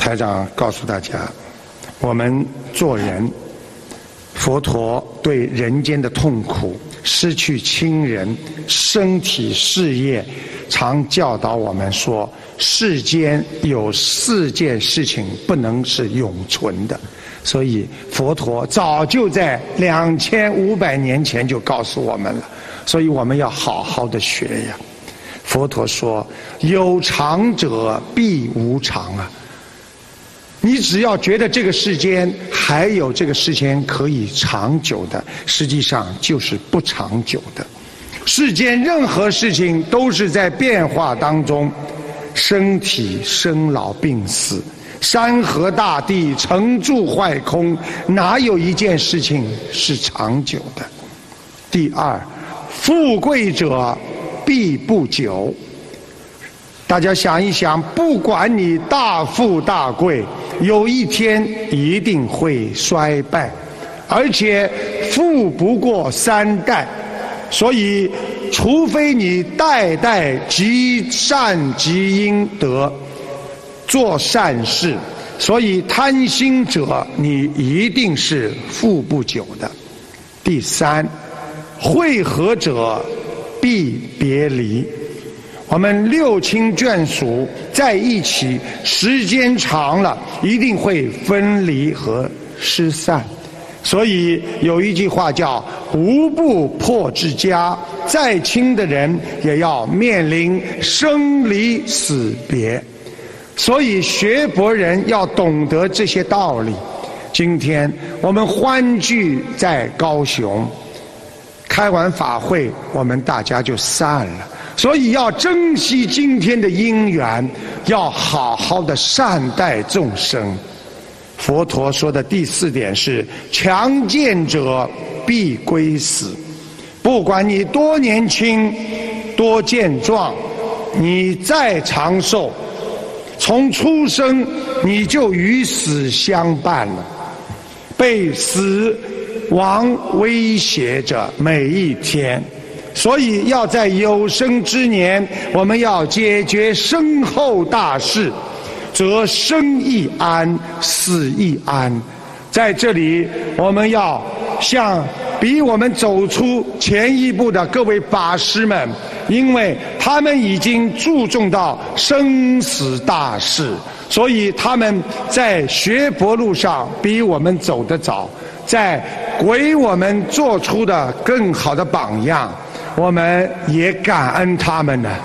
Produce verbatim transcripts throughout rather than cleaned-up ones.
台长告诉大家，我们做人，佛陀对人间的痛苦、失去亲人、身体、事业，常教导我们说，世间有四件事情不能是永存的。所以佛陀早就在两千五百年前就告诉我们了，所以我们要好好的学呀。佛陀说，有常者必无常啊。你只要觉得这个世间还有这个世间可以长久的，实际上就是不长久的。世间任何事情都是在变化当中，身体生老病死，山河大地成住坏空，哪有一件事情是长久的？第二，富贵者必不久。大家想一想，不管你大富大贵，有一天一定会衰败，而且富不过三代，所以除非你代代积善积阴德，做善事，所以贪心者你一定是富不久的。第三，会合者必别离。我们六亲眷属在一起时间长了，一定会分离和失散。所以有一句话叫无不破之家，再亲的人也要面临生离死别。所以学佛人要懂得这些道理。今天我们欢聚在高雄，开完法会我们大家就散了，所以要珍惜今天的因缘，要好好的善待众生。佛陀说的第四点是，强健者必归死。不管你多年轻多健壮，你再长寿，从出生你就与死相伴了，被死亡威胁着每一天。所以要在有生之年，我们要解决身后大事，则生亦安，死亦安。在这里我们要向比我们走出前一步的各位法师们，因为他们已经注重到生死大事，所以他们在学佛路上比我们走得早，在为我们做出的更好的榜样，我们也感恩他们呢。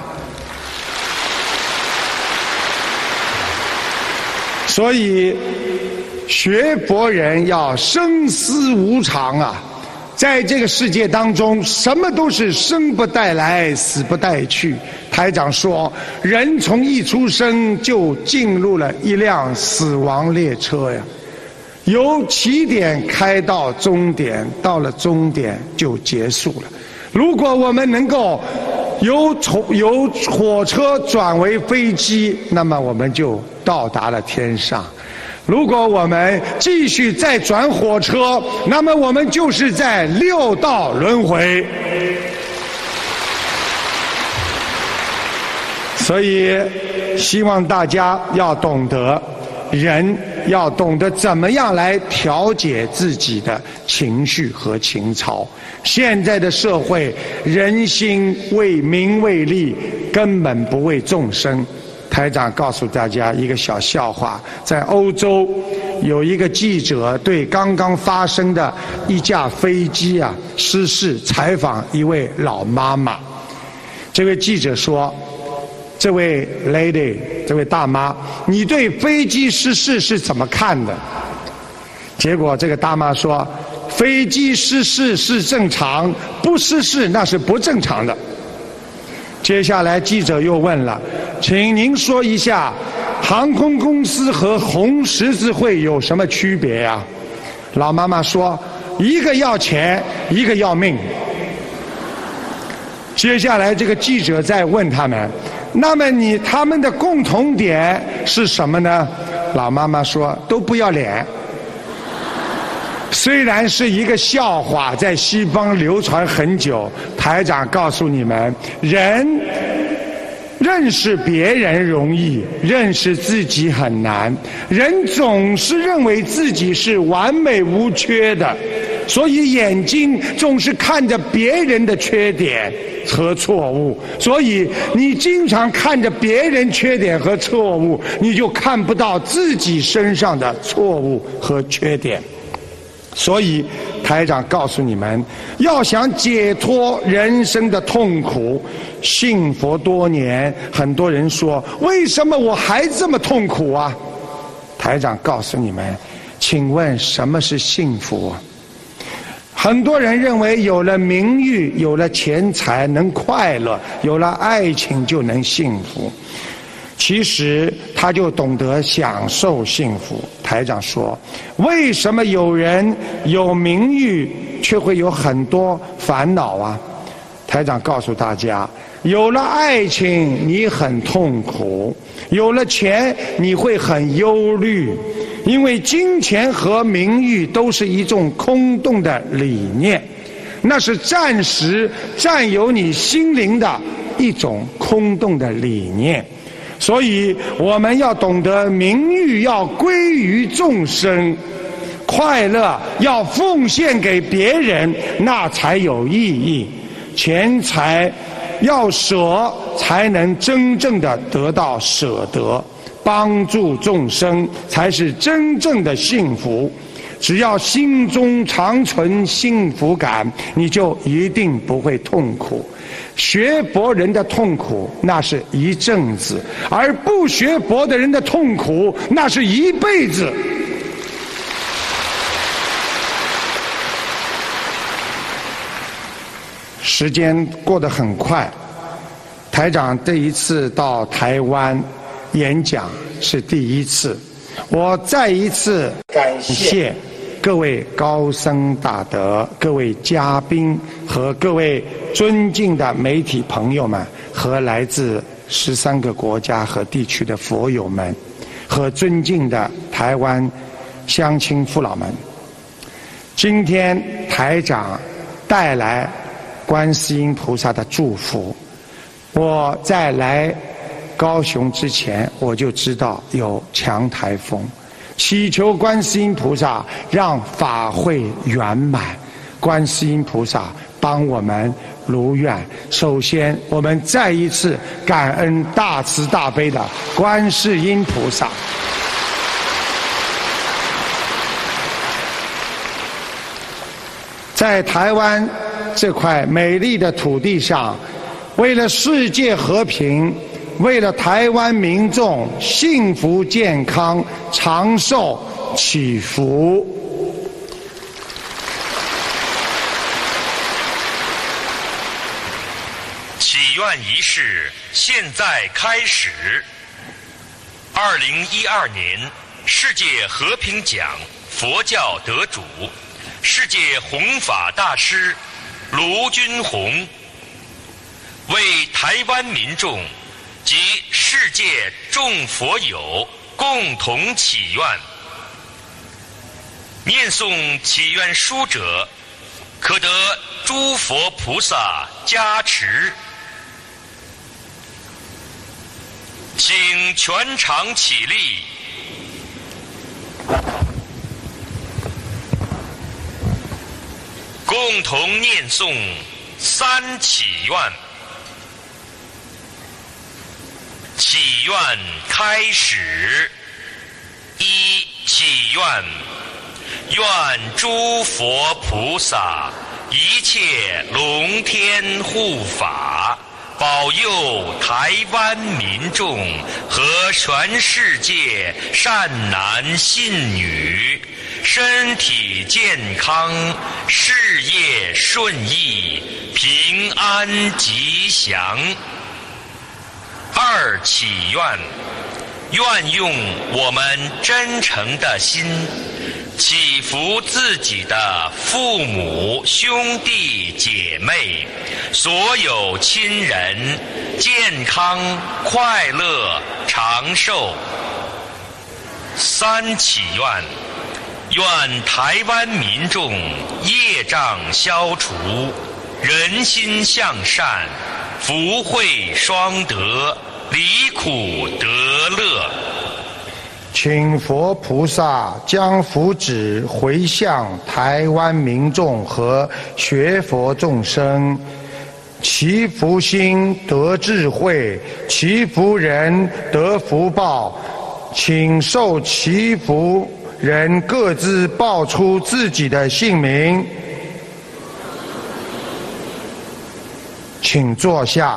所以学佛人要生死无常啊，在这个世界当中，什么都是生不带来，死不带去。台长说，人从一出生就进入了一辆死亡列车呀，由起点开到终点，到了终点就结束了。如果我们能够由由火车转为飞机，那么我们就到达了天上。如果我们继续再转火车，那么我们就是在六道轮回。所以希望大家要懂得，人要懂得怎么样来调节自己的情绪和情操。现在的社会人心为名为利，根本不为众生。台长告诉大家一个小笑话，在欧洲有一个记者对刚刚发生的一架飞机啊失事采访一位老妈妈。这位记者说，这位 lady 这位大妈，你对飞机失事是怎么看的？结果这个大妈说，飞机失事是正常，不失事那是不正常的。接下来记者又问了，请您说一下，航空公司和红十字会有什么区别呀？老妈妈说，一个要钱，一个要命。接下来这个记者再问他们，那么你他们的共同点是什么呢？老妈妈说，都不要脸。虽然是一个笑话，在西方流传很久，台长告诉你们，人认识别人容易，认识自己很难。人总是认为自己是完美无缺的，所以眼睛总是看着别人的缺点和错误，所以你经常看着别人缺点和错误，你就看不到自己身上的错误和缺点。所以台长告诉你们，要想解脱人生的痛苦，信佛多年，很多人说为什么我还这么痛苦啊？台长告诉你们，请问什么是幸福？很多人认为有了名誉，有了钱财能快乐，有了爱情就能幸福，其实他就懂得享受幸福。台长说，为什么有人有名誉却会有很多烦恼啊？台长告诉大家，有了爱情你很痛苦，有了钱你会很忧虑，因为金钱和名誉都是一种空洞的理念，那是暂时占有你心灵的一种空洞的理念。所以我们要懂得名誉要归于众生，快乐要奉献给别人，那才有意义。钱财要舍，才能真正的得到舍得，帮助众生才是真正的幸福。只要心中常存幸福感，你就一定不会痛苦。学佛人的痛苦那是一阵子，而不学佛的人的痛苦那是一辈子。时间过得很快，台长这一次到台湾演讲是第一次，我再一次感谢各位高僧大德、各位嘉宾和各位尊敬的媒体朋友们，和来自十三个国家和地区的佛友们，和尊敬的台湾乡亲父老们。今天台长带来观世音菩萨的祝福，我在来高雄之前我就知道有强台风，祈求观世音菩萨让法会圆满，观世音菩萨帮我们如愿。首先我们再一次感恩大慈大悲的观世音菩萨。在台湾这块美丽的土地上，为了世界和平，为了台湾民众幸福健康长寿祈福。 祈愿仪式现在开始。二零一二年世界和平奖佛教得主、世界弘法大师卢军宏为台湾民众及世界众佛友共同祈愿。念诵祈愿书者，可得诸佛菩萨加持。请全场起立，共同念诵三祈愿。祈愿开始。一、祈愿，愿诸佛菩萨一切龙天护法，保佑台湾民众和全世界善男信女身体健康，事业顺意，平安吉祥。二、祈愿，愿用我们真诚的心，祈福自己的父母、兄弟姐妹，所有亲人健康快乐长寿。三、祈愿，愿台湾民众业障消除，人心向善，福慧双得， 离苦得乐。 请佛菩萨将福祉回向台湾民众和学佛众生，祈福心得智慧，祈福人得福报。请受祈福人各自报出自己的姓名。请坐下。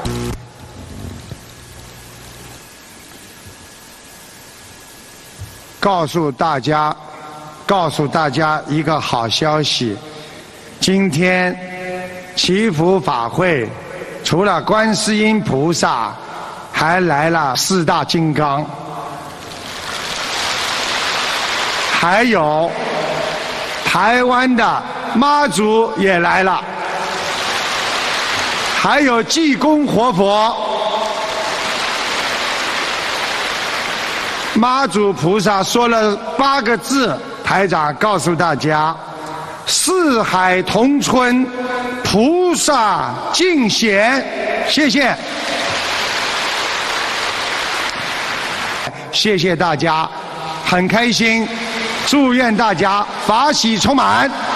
告诉大家，告诉大家一个好消息，今天祈福法会除了观世音菩萨，还来了四大金刚，还有台湾的妈祖也来了，还有济公活佛。妈祖菩萨说了八个字，台长告诉大家：四海同春，菩萨尽显。谢谢，谢谢大家，很开心，祝愿大家法喜充满。